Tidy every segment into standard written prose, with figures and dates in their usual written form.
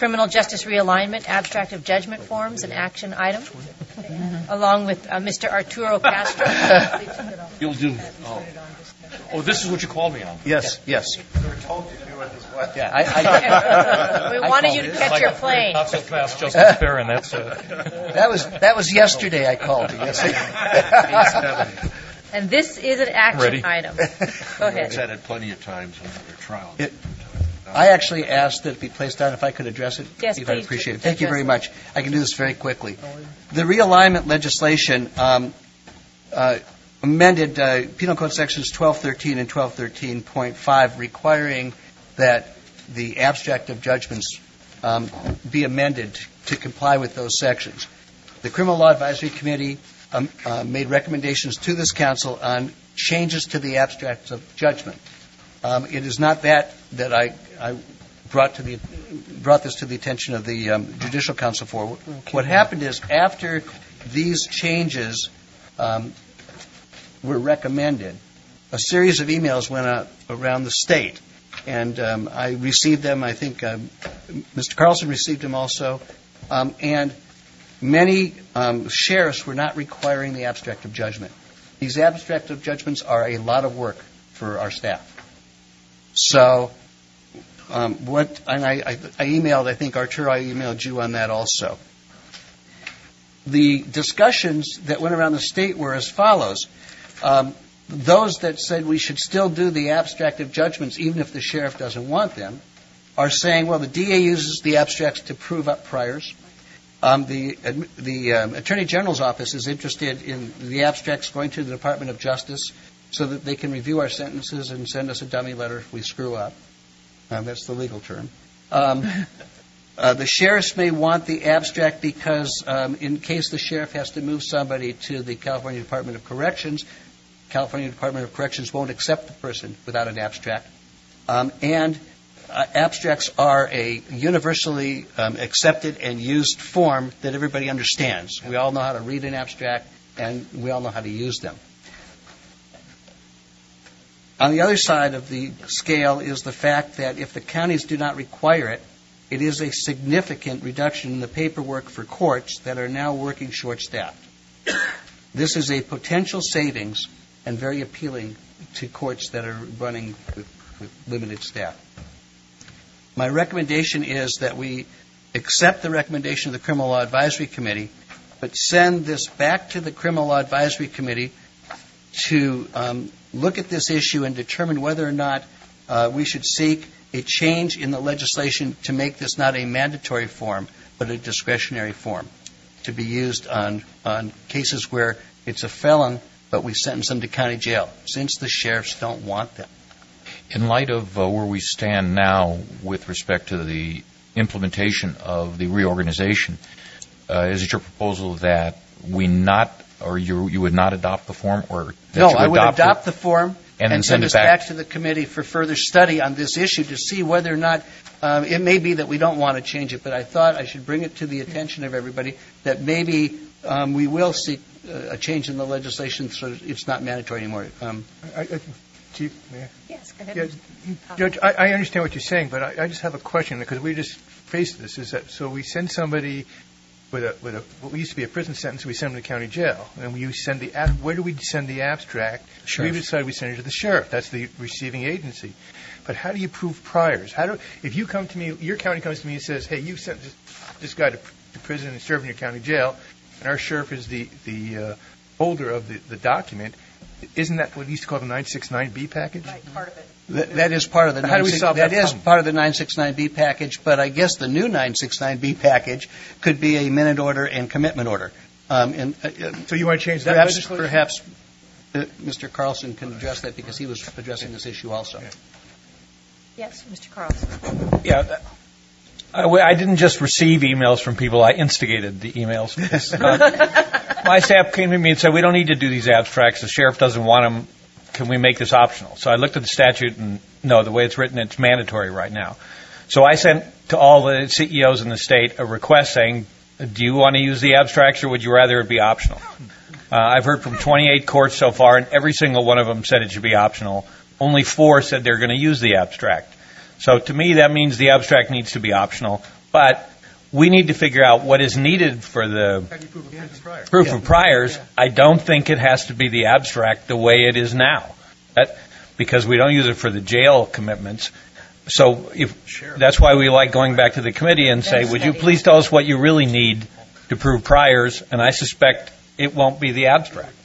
criminal justice realignment, abstract of judgment forms, and action item, along with Mr. Arturo Castro. You'll do. Oh, this is what you called me on. Yes. We wanted you to catch your plane. Not so fast, Justice Barron. That's that was yesterday. I called you. Yes. And this is an action item. Go ahead. We've said it plenty of times when we were trial. I actually asked that it be placed on if I could address it. Yes, I'd please. appreciate it. Thank you very much. I can do this very quickly. The realignment legislation amended Penal Code Sections 1213 and 1213.5, requiring that the abstract of judgments be amended to comply with those sections. The Criminal Law Advisory Committee made recommendations to this council on changes to the abstracts of judgment. It is not that I brought this to the attention of the Judicial Council for. What happened is, after these changes were recommended, a series of emails went out around the state, and I received them. I think Mr. Carlson received them also, and many sheriffs were not requiring the abstract of judgment. These abstract of judgments are a lot of work for our staff. So, I emailed, I think, Arturo, I emailed you on that also. The discussions that went around the state were as follows. Those that said we should still do the abstract of judgments even if the sheriff doesn't want them are saying, well, the DA uses the abstracts to prove up priors. The Attorney General's office is interested in the abstracts going to the Department of Justice so that they can review our sentences and send us a dummy letter if we screw up. That's the legal term. The sheriffs may want the abstract because in case the sheriff has to move somebody to the California Department of Corrections, California Department of Corrections won't accept the person without an abstract. And abstracts are a universally accepted and used form that everybody understands. We all know how to read an abstract, and we all know how to use them. On the other side of the scale is the fact that if the counties do not require it, it is a significant reduction in the paperwork for courts that are now working short-staffed. This is a potential savings and very appealing to courts that are running with limited staff. My recommendation is that we accept the recommendation of the Criminal Law Advisory Committee, but send this back to the Criminal Law Advisory Committee to look at this issue and determine whether or not we should seek a change in the legislation to make this not a mandatory form, but a discretionary form to be used on cases where it's a felon, but we sentence them to county jail, since the sheriffs don't want them. In light of where we stand now with respect to the implementation of the reorganization, is it your proposal that we not, or you would not adopt the form, or that no, you I would adopt the form and send it back to the committee for further study on this issue to see whether or not it may be that we don't want to change it, but I thought I should bring it to the attention of everybody that maybe we will seek a change in the legislation so that it's not mandatory anymore. Chief, Mayor? Yes, go ahead. Yeah, Judge, I understand what you're saying, but I just have a question because we just faced this. Is that so? We send somebody with what used to be a prison sentence, we send them to county jail, and we send where do we send the abstract? Sheriff. We decided we send it to the sheriff. That's the receiving agency. But how do you prove priors? If you come to me, your county comes to me and says, "Hey, you sent this guy to prison and served in your county jail," and our sheriff is the holder of the document. Isn't that what we used to call the 969B package? Right, part of it. That is part of the How do we solve that is problem? part of the 969B package, but I guess the new 969B package could be a minute order and commitment order. So you want to change that legislation? Perhaps Mr. Carlson can address that because he was addressing this issue also. Yes, Mr. Carlson. Yeah. I didn't just receive emails from people. I instigated the emails. My staff came to me and said, we don't need to do these abstracts. The sheriff doesn't want them. Can we make this optional? So I looked at the statute, and no, the way it's written, it's mandatory right now. So I sent to all the CEOs in the state a request saying, do you want to use the abstracts, or would you rather it be optional? I've heard from 28 courts so far, and every single one of them said it should be optional. Only 4 said they're going to use the abstract. So to me, that means the abstract needs to be optional. But we need to figure out what is needed for the How do you prove a prison prior? proof of priors. I don't think it has to be the abstract the way it is now, because we don't use it for the jail commitments. So that's why we like going back to the committee and say, would you please tell us what you really need to prove priors? And I suspect it won't be the abstract.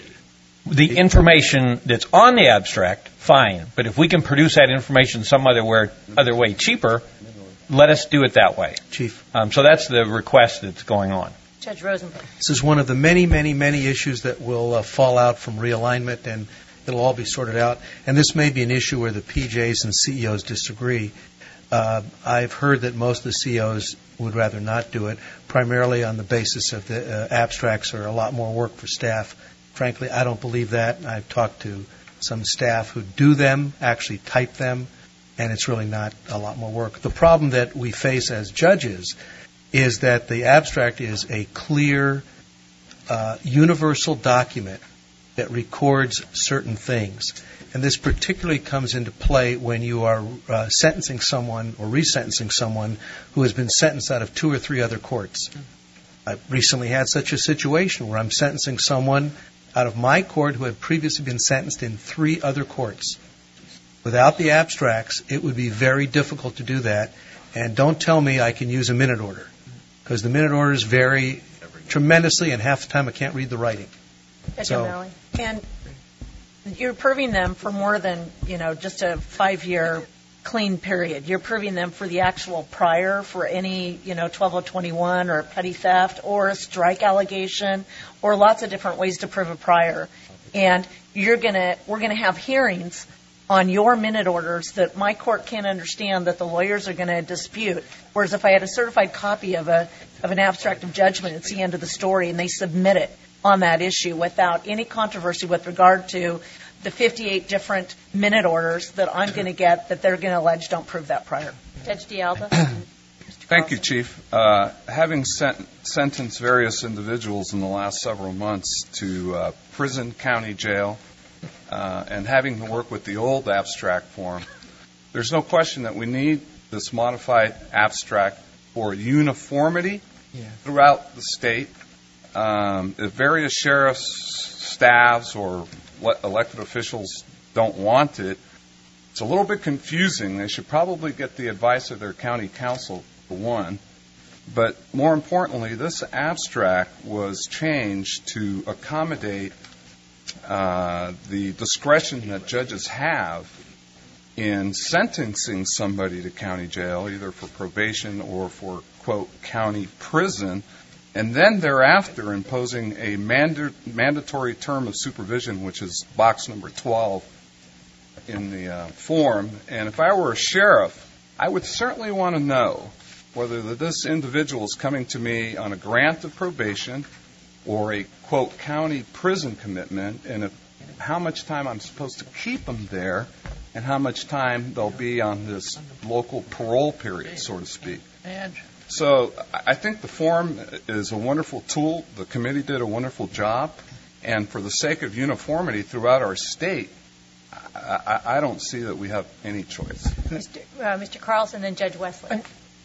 The information that's on the abstract, fine. But if we can produce that information some other way cheaper, let us do it that way. Chief. So that's the request that's going on. Judge Rosenberg. This is one of the many, many, many issues that will fall out from realignment, and it'll all be sorted out. And this may be an issue where the PJs and CEOs disagree. I've heard that most of the CEOs would rather not do it, primarily on the basis of the abstracts are a lot more work for staff. Frankly, I don't believe that. I've talked to some staff who do them, actually type them, and it's really not a lot more work. The problem that we face as judges is that the abstract is a clear, universal document that records certain things. And this particularly comes into play when you are sentencing someone or resentencing someone who has been sentenced out of 2 or 3 other courts. I recently had such a situation where I'm sentencing someone out of my court who had previously been sentenced in 3 other courts. Without the abstracts, it would be very difficult to do that. And don't tell me I can use a minute order, because the minute orders vary tremendously, and half the time I can't read the writing. Judge So- O'Malley. And you're proving them for more than, just a 5-year clean period. You're proving them for the actual prior, for any, 12021 or petty theft or a strike allegation or lots of different ways to prove a prior. And we're going to have hearings on your minute orders that my court can't understand, that the lawyers are going to dispute. Whereas if I had a certified copy of an abstract of judgment, it's the end of the story, and they submit it on that issue without any controversy with regard to the 58 different minute orders that I'm going to get that they're going to allege don't prove that prior. Judge D'Alba. Thank you, Chief. Having sentenced various individuals in the last several months to prison, county jail, and having to work with the old abstract form, there's no question that we need this modified abstract for uniformity throughout the state. If various sheriffs, staffs, or elected officials don't want it, it's a little bit confusing. They should probably get the advice of their county council, for one. But more importantly, this abstract was changed to accommodate the discretion that judges have in sentencing somebody to county jail, either for probation or for, quote, county prison, and then thereafter imposing a mandatory term of supervision, which is box number 12 in the form. And if I were a sheriff, I would certainly want to know whether this individual is coming to me on a grant of probation or a, quote, county prison commitment, and how much time I'm supposed to keep them there and how much time they'll be on this local parole period, so to speak. So I think the form is a wonderful tool. The committee did a wonderful job. And for the sake of uniformity throughout our state, I don't see that we have any choice. Mr. Carlson and Judge Wesley.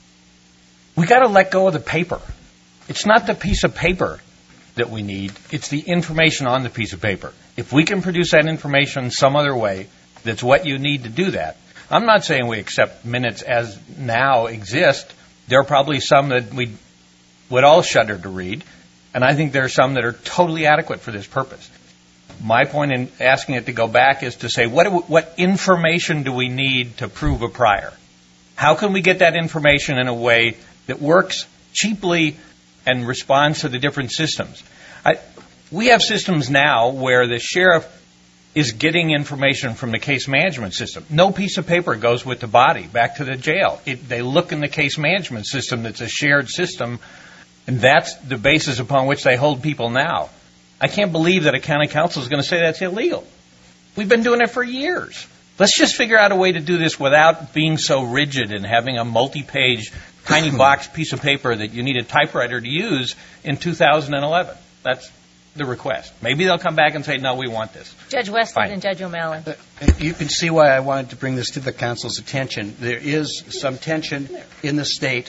We got to let go of the paper. It's not the piece of paper that we need. It's the information on the piece of paper. If we can produce that information some other way, that's what you need to do that. I'm not saying we accept minutes as now exist. There are probably some that we would all shudder to read, and I think there are some that are totally adequate for this purpose. My point in asking it to go back is to say, what information do we need to prove a prior? How can we get that information in a way that works cheaply and responds to the different systems? We have systems now where the sheriff is getting information from the case management system. No piece of paper goes with the body back to the jail. They look in the case management system that's a shared system, and that's the basis upon which they hold people now. I can't believe that a county council is going to say that's illegal. We've been doing it for years. Let's just figure out a way to do this without being so rigid and having a multi-page, tiny box piece of paper that you need a typewriter to use in 2011. That's the request. Maybe they'll come back and say, no, we want this. Judge Wesley Fine. and Judge O'Malley. You can see why I wanted to bring this to the council's attention. There is some tension in the state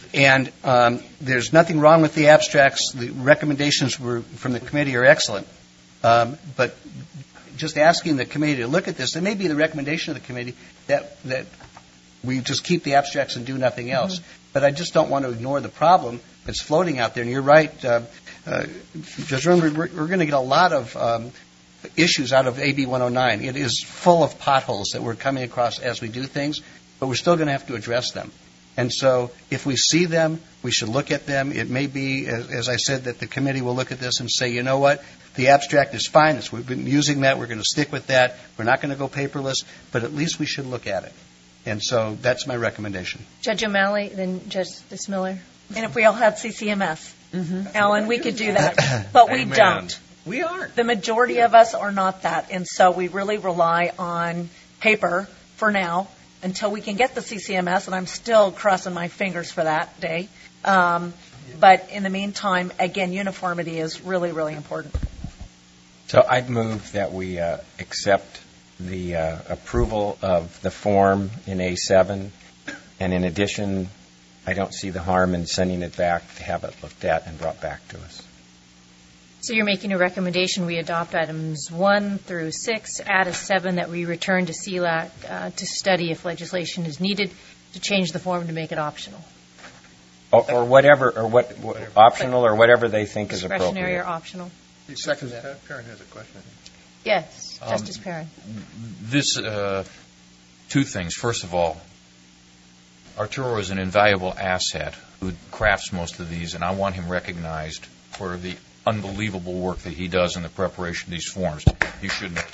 And there's nothing wrong with the abstracts. The recommendations from the committee are excellent. But just asking the committee to look at this, it may be the recommendation of the committee that we just keep the abstracts and do nothing else. But I just don't want to ignore the problem that's floating out there. And you're right, Judge Romer, we're going to get a lot of issues out of AB 109. It is full of potholes that we're coming across as we do things, but we're still going to have to address them. And so if we see them, we should look at them. It may be, as I said, that the committee will look at this and say, you know what, the abstract is fine. We've been using that. We're going to stick with that. We're not going to go paperless, but at least we should look at it. And so that's my recommendation. Judge O'Malley, then Justice Miller. And if we all had CCMS, Alan, we could do that. But we don't. We aren't. The majority of us are not that. And so we really rely on paper for now until we can get the CCMS, and I'm still crossing my fingers for that day. But in the meantime, again, uniformity is really, really important. So I'd move that we accept the approval of the form in A7, and in addition, I don't see the harm in sending it back to have it looked at and brought back to us. So you're making a recommendation we adopt items 1 through 6, add a 7 that we return to CLAC to study if legislation is needed to change the form to make it optional. Or whatever, or what optional, or whatever they think is appropriate. Discretionary or optional. You second that? Perrin has a question. Yes, Justice Perrin. This, two things. First of all, Arturo is an invaluable asset who crafts most of these, and I want him recognized for the unbelievable work that he does in the preparation of these forms. You should know that.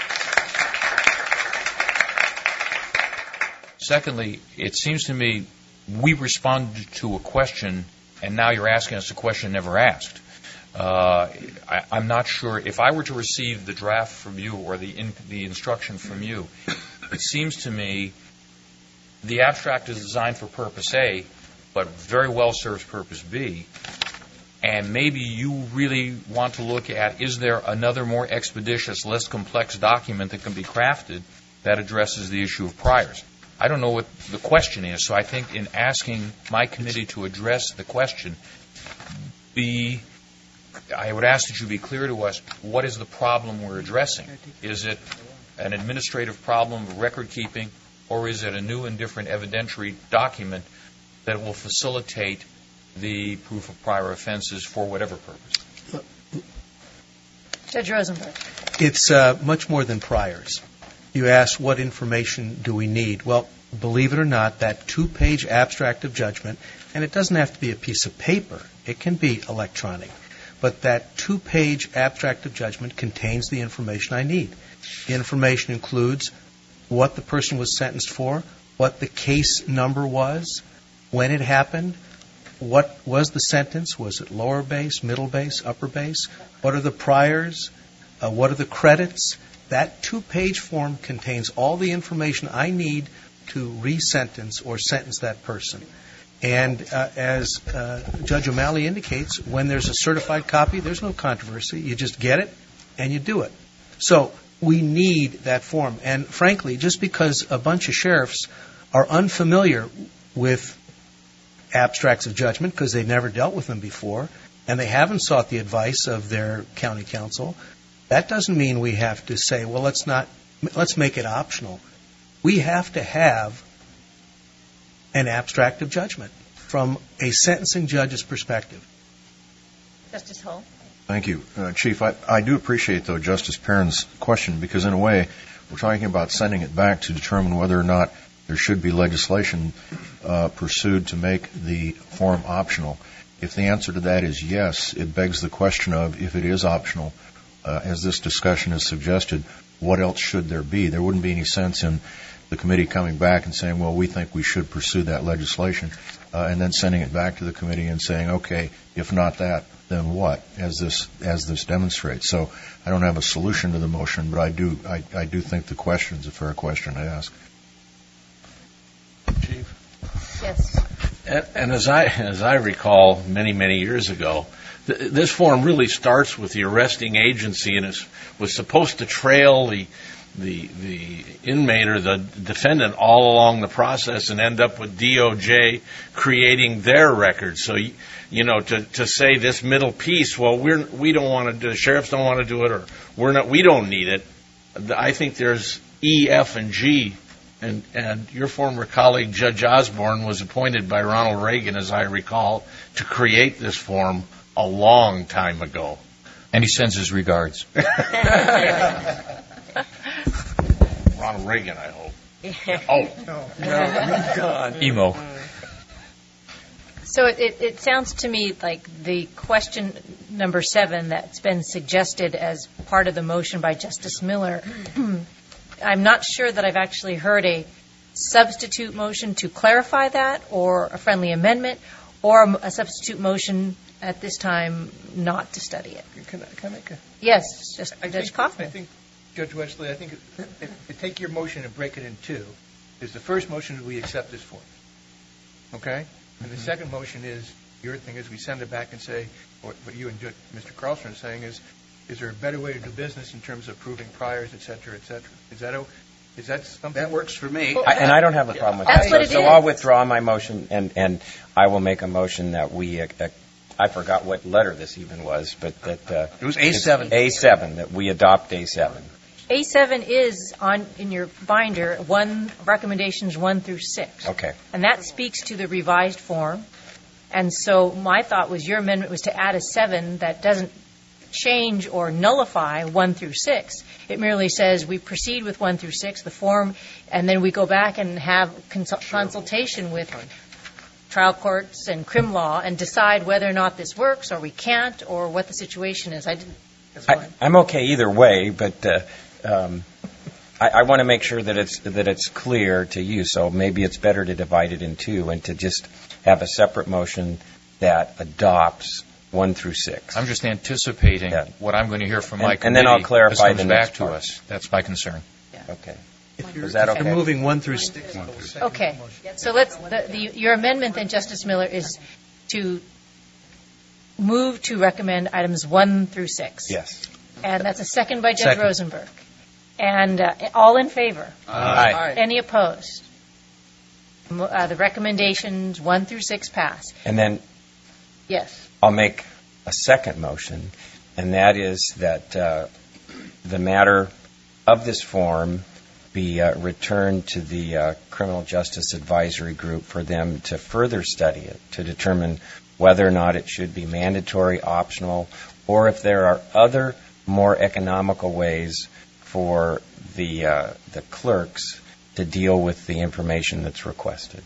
Secondly, it seems to me we responded to a question, and now you're asking us a question never asked. I'm not sure. If I were to receive the draft from you or the instruction from you, it seems to me the abstract is designed for purpose A, but very well serves purpose B. And maybe you really want to look at, is there another more expeditious, less complex document that can be crafted that addresses the issue of priors? I don't know what the question is, so I think in asking my committee to address the question, I would ask that you be clear to us, what is the problem we're addressing? Is it an administrative problem of record keeping, or is it a new and different evidentiary document that will facilitate the proof of prior offenses for whatever purpose? Judge Rosenberg. It's much more than priors. You ask, what information do we need? Well, believe it or not, that 2-page abstract of judgment, and it doesn't have to be a piece of paper. It can be electronic. But that 2-page abstract of judgment contains the information I need. The information includes what the person was sentenced for, what the case number was, when it happened, what was the sentence, was it lower base, middle base, upper base, what are the priors, what are the credits. That 2-page form contains all the information I need to re-sentence or sentence that person. And as Judge O'Malley indicates, when there's a certified copy, there's no controversy. You just get it and you do it. So we need that form. And frankly, just because a bunch of sheriffs are unfamiliar with abstracts of judgment because they've never dealt with them before and they haven't sought the advice of their county counsel, that doesn't mean we have to say, well, let's make it optional. We have to have an abstract of judgment from a sentencing judge's perspective. Justice Hull. Thank you. Chief, I do appreciate, though, Justice Perrin's question, because in a way, we're talking about sending it back to determine whether or not there should be legislation pursued to make the form optional. If the answer to that is yes, it begs the question of, if it is optional, as this discussion has suggested, what else should there be? There wouldn't be any sense in the committee coming back and saying, well, we think we should pursue that legislation, and then sending it back to the committee and saying, okay, if not that, then what, as this demonstrates. So I don't have a solution to the motion, but I do think the question is a fair question to ask. Chief? Yes. And as I recall many years ago, this form really starts with the arresting agency and was supposed to trail the inmate or the defendant all along the process and end up with DOJ creating their records. So, to say this middle piece, well, we don't want to do, the sheriffs don't want to do it, or we don't need it. I think there's E, F, and G. And your former colleague, Judge Osborne, was appointed by Ronald Reagan, as I recall, to create this form a long time ago. And he sends his regards. Ronald Reagan, I hope. Oh. No. Emo. So it sounds to me like the question number 7 that's been suggested as part of the motion by Justice Miller, I'm not sure that I've actually heard a substitute motion to clarify that, or a friendly amendment, or a substitute motion at this time not to study it. Can I make a... Yes, Judge Kaufman. I think, Judge Wesley, I think take your motion and break it in two. Is the first motion that we accept this form. Okay? And the second motion is, your thing is we send it back and say, what you and Mr. Carlson are saying is there a better way to do business in terms of proving priors, et cetera, et cetera? Is that something? That works for me. And I don't have a problem with That's that. what it So is. I'll withdraw my motion, and I will make a motion that we, I forgot what letter this even was, but that... It was A7. A7, that we adopt A7. A7 is in your binder, recommendations 1 through 6. Okay. And that speaks to the revised form. And so my thought was your amendment was to add a 7 that doesn't change or nullify 1 through 6. It merely says we proceed with 1 through 6, the form, and then we go back and have consultation with trial courts and crim law and decide whether or not this works or we can't or what the situation is. I'm okay either way, but I want to make sure that it's clear to you. So maybe it's better to divide it in two and to just have a separate motion that adopts 1 through 6. I'm just anticipating what I'm going to hear from my committee. And then I'll clarify this comes the back next to part. us. That's my concern. Okay. Is that okay? You're moving 1 through 6. Okay. So your amendment then, Justice Miller, is to move to recommend items 1 through 6. Yes. And that's a second by Judge Second. Rosenberg. And all in favor? Aye. Any opposed? The recommendations 1 through 6 pass. And then Yes. I'll make a second motion, and that is that the matter of this form be returned to the Criminal Justice Advisory Group for them to further study it, to determine whether or not it should be mandatory, optional, or if there are other more economical ways for the clerks to deal with the information that's requested.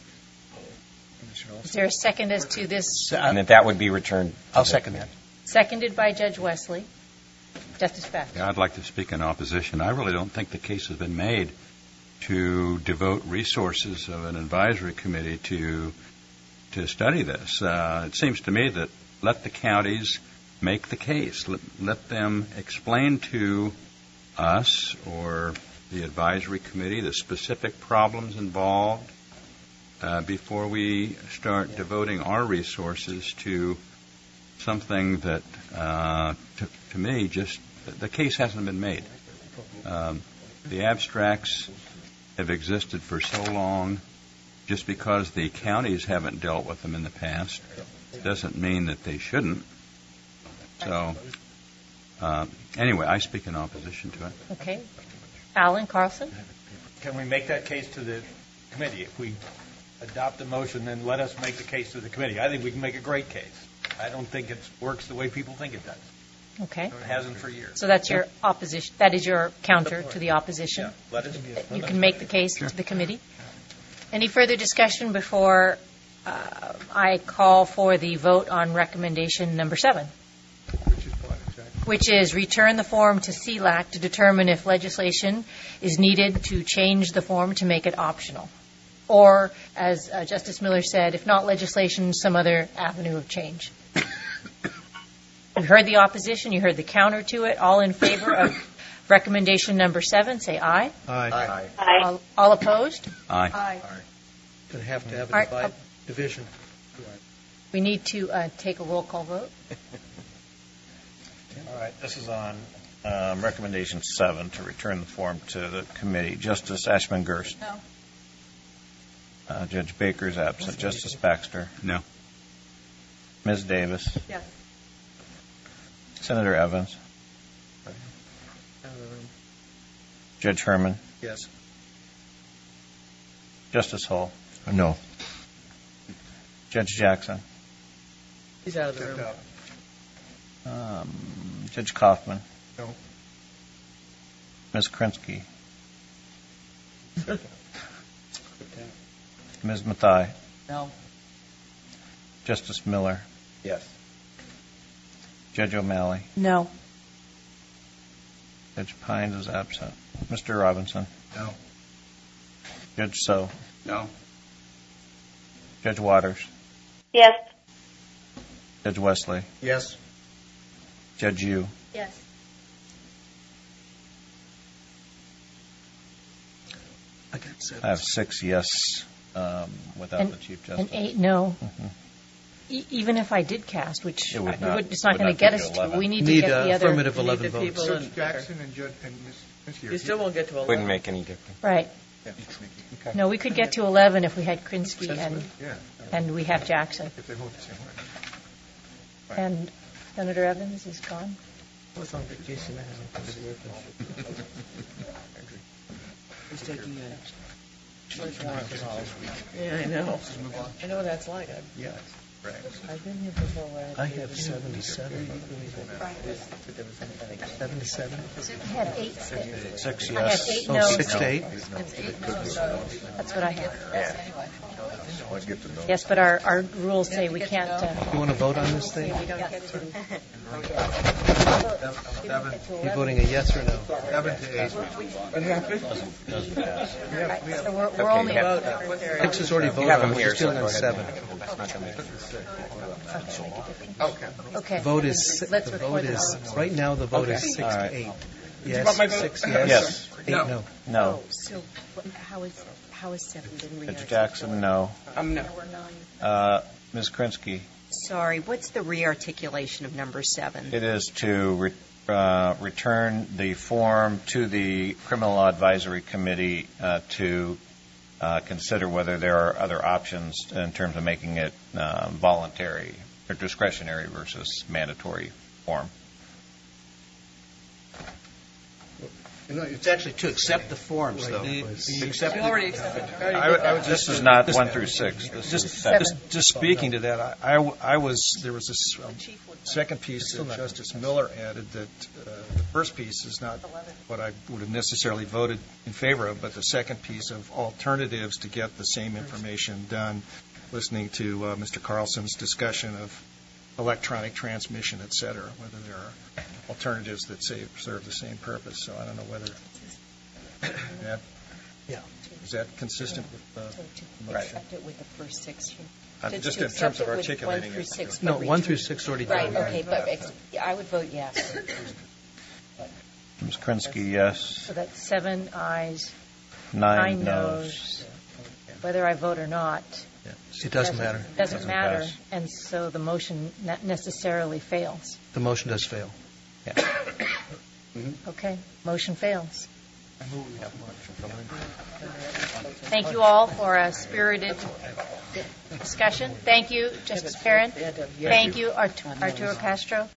Is there a second as to this? And that would be returned. I'll second that. Seconded by Judge Wesley. Justice Bass. Yeah, I'd like to speak in opposition. I really don't think the case has been made to devote resources of an advisory committee to study this. It seems to me that let the counties make the case. Let them explain to us or the advisory committee the specific problems involved before we start devoting our resources to something that, to me, just the case hasn't been made. The abstracts have existed for so long. Just because the counties haven't dealt with them in the past doesn't mean that they shouldn't. So, anyway, I speak in opposition to it. Okay. Alan Carlson? Can we make that case to the committee? If we adopt the motion, then let us make the case to the committee. I think we can make a great case. I don't think it works the way people think it does. Okay. It hasn't for years. So that's your opposition. That is your counter to the opposition. Let us. You can make the case to the committee. Any further discussion before I call for the vote on recommendation number 7? Which is return the form to CLAC to determine if legislation is needed to change the form to make it optional. Or, as Justice Miller said, if not legislation, some other avenue of change. You heard the opposition. You heard the counter to it. All in favor of recommendation number 7, say aye. Aye. Aye. All opposed? Aye. Going to have All right, a division. We need to take a roll call vote. All right. This is on Recommendation 7, to return the form to the committee. Justice Ashman Gerst. No. Judge Baker is absent. Justice Baxter. No. Ms. Davis. Yes. Senator Evans. Judge Herman. Yes. Justice Hull. No. Judge Jackson. He's out of the room. Judge Kaufman. No. Ms. Krinsky. Ms. Mathai. No. Justice Miller. Yes. Judge O'Malley. No. Judge Pines is absent. Mr. Robinson. No. Judge So. No. Judge Waters. Yes. Judge Wesley. Yes. Judge Yu. Yes. I got 7. I have 6 yes without And- the Chief And Justice. 8 no. Mhm. Even if I did cast, which It would not- it's not would going not to get get us to to. 11. We need to Need get the other. affirmative You need 11 the votes. people Judge in- Jackson and Ms. Krinsky. You still won't get to 11. Wouldn't make any difference. Right. No, we could get to 11 if we had Krinsky Yeah, and we have Jackson. if they vote the same way. And Senator Evans is gone. I was on vacation. He's taking a search warrant for all. Yeah, I know. I know what that's like. Yeah. I've been here before. I have 77. 77? I had 8. 6 I had yes. 8 Oh, no's. 6 to 8? That's what I have. I'll get to know. Yes, but our rules say we can't. You want to vote on this thing? We don't get to. You voting a yes or no? 7 to 8. What happened? Right, so we're only. 6 is already voted have on. them We're here, still so go on ahead. 7. That's not gonna make any difference. Okay. Vote is, Let's the record vote the is, vote. right now the vote is 6 All right. to 8. Yes, 6 yes. Yes. 8 no. No. So how is 7 been Judge Jackson, no. No. Ms. Krinsky. Sorry, what's the rearticulation of number 7? It is to return the form to the Criminal Law Advisory Committee to consider whether there are other options in terms of making it voluntary or discretionary versus mandatory form. It's actually to accept the forms, though. Accept You already accepted. This is not 1 through 6. This is 7. Just speaking to that, there was this second piece that Justice Miller added that the first piece is not what I would have necessarily voted in favor of, but the second piece of alternatives to get the same information done, listening to Mr. Carlson's discussion of electronic transmission, et cetera, whether there are alternatives that serve the same purpose. So I don't know whether that, is that consistent with the motion? Accept it with the first 6. Just in terms of articulating it. 6. No, 1 through 6 already done. Right, okay, but I would vote yes. Ms. Krinsky, yes. So that's 7 ayes, 9 9 noes. no's. Whether I vote or not. It doesn't matter. Doesn't matter, pass. and so the motion not necessarily fails. The motion does fail. Okay, motion fails. Thank you all for a spirited discussion. Thank you, Justice Perrin. Thank you, Arturo Castro.